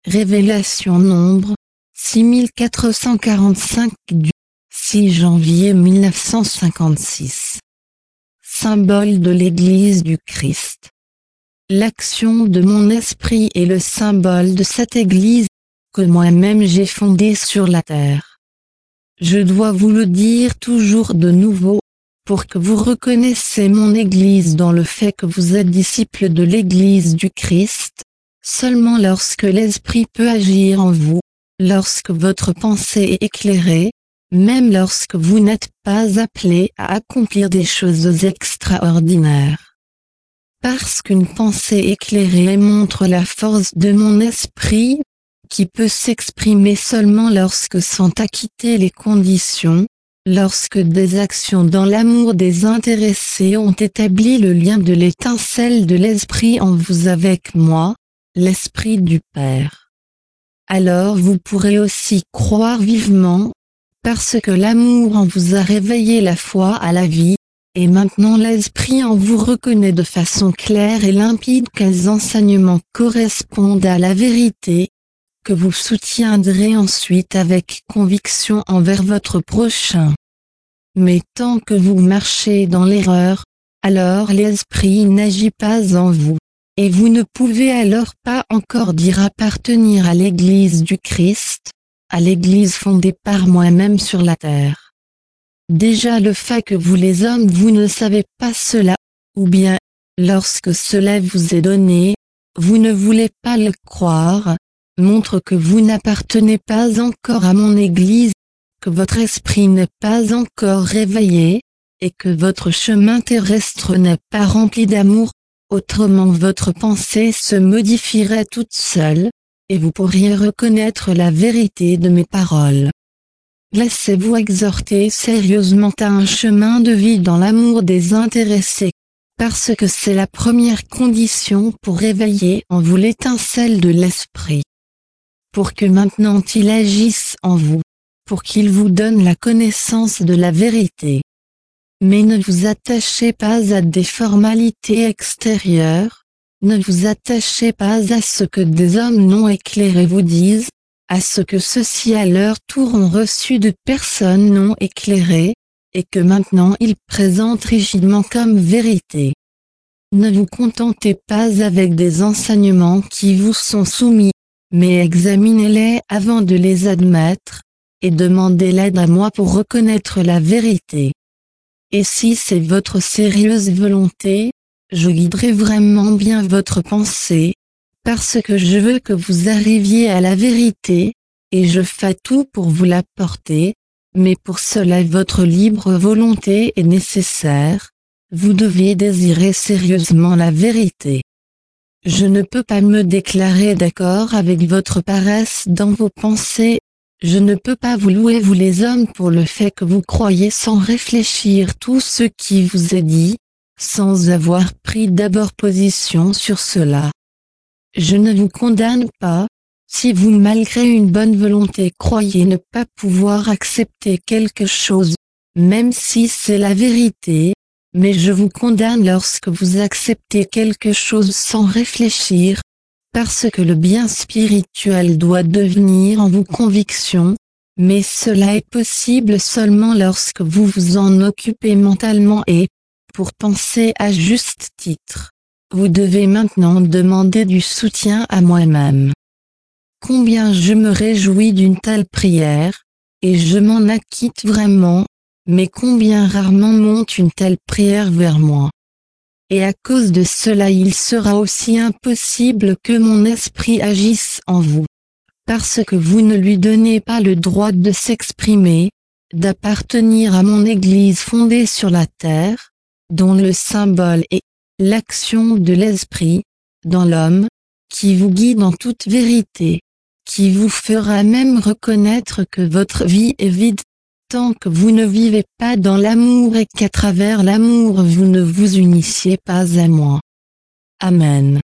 Révélation nombre 6445 du 6 janvier 1956. Symbole de l'Église du Christ. L'action de mon esprit est le symbole de cette Église, que moi-même j'ai fondée sur la terre. Je dois vous le dire toujours de nouveau, pour que vous reconnaissiez mon Église dans le fait que vous êtes disciples de l'Église du Christ, seulement lorsque l'Esprit peut agir en vous, lorsque votre pensée est éclairée, même lorsque vous n'êtes pas appelé à accomplir des choses extraordinaires. Parce qu'une pensée éclairée montre la force de mon esprit, qui peut s'exprimer seulement lorsque sont acquittées les conditions, lorsque des actions dans l'amour désintéressé ont établi le lien de l'étincelle de l'esprit en vous avec moi, l'Esprit du Père. Alors vous pourrez aussi croire vivement, parce que l'amour en vous a réveillé la foi à la vie, et maintenant l'Esprit en vous reconnaît de façon claire et limpide quels enseignements correspondent à la vérité, que vous soutiendrez ensuite avec conviction envers votre prochain. Mais tant que vous marchez dans l'erreur, alors l'Esprit n'agit pas en vous, et vous ne pouvez alors pas encore dire appartenir à l'Église du Christ, à l'Église fondée par moi-même sur la terre. Déjà le fait que vous les hommes vous ne savez pas cela, ou bien, lorsque cela vous est donné, vous ne voulez pas le croire, montre que vous n'appartenez pas encore à mon Église, que votre esprit n'est pas encore réveillé, et que votre chemin terrestre n'est pas rempli d'amour, autrement votre pensée se modifierait toute seule, et vous pourriez reconnaître la vérité de mes paroles. Laissez-vous exhorter sérieusement à un chemin de vie dans l'amour désintéressé, parce que c'est la première condition pour réveiller en vous l'étincelle de l'esprit. Pour que maintenant il agisse en vous, pour qu'il vous donne la connaissance de la vérité. Mais ne vous attachez pas à des formalités extérieures, ne vous attachez pas à ce que des hommes non éclairés vous disent, à ce que ceux-ci à leur tour ont reçu de personnes non éclairées, et que maintenant ils présentent rigidement comme vérité. Ne vous contentez pas avec des enseignements qui vous sont soumis, mais examinez-les avant de les admettre, et demandez l'aide à moi pour reconnaître la vérité. Et si c'est votre sérieuse volonté, je guiderai vraiment bien votre pensée, parce que je veux que vous arriviez à la vérité, et je fais tout pour vous l'apporter, mais pour cela votre libre volonté est nécessaire, vous devez désirer sérieusement la vérité. Je ne peux pas me déclarer d'accord avec votre paresse dans vos pensées, je ne peux pas vous louer vous les hommes pour le fait que vous croyez sans réfléchir tout ce qui vous est dit, sans avoir pris d'abord position sur cela. Je ne vous condamne pas, si vous malgré une bonne volonté croyez ne pas pouvoir accepter quelque chose, même si c'est la vérité, mais je vous condamne lorsque vous acceptez quelque chose sans réfléchir, parce que le bien spirituel doit devenir en vous conviction, mais cela est possible seulement lorsque vous vous en occupez mentalement et, pour penser à juste titre, vous devez maintenant demander du soutien à moi-même. Combien je me réjouis d'une telle prière, et je m'en acquitte vraiment, mais combien rarement monte une telle prière vers moi. Et à cause de cela il sera aussi impossible que mon esprit agisse en vous, parce que vous ne lui donnez pas le droit de s'exprimer, d'appartenir à mon Église fondée sur la terre, dont le symbole est l'action de l'Esprit, dans l'homme, qui vous guide en toute vérité, qui vous fera même reconnaître que votre vie est vide, tant que vous ne vivez pas dans l'amour et qu'à travers l'amour vous ne vous unissiez pas à moi. Amen.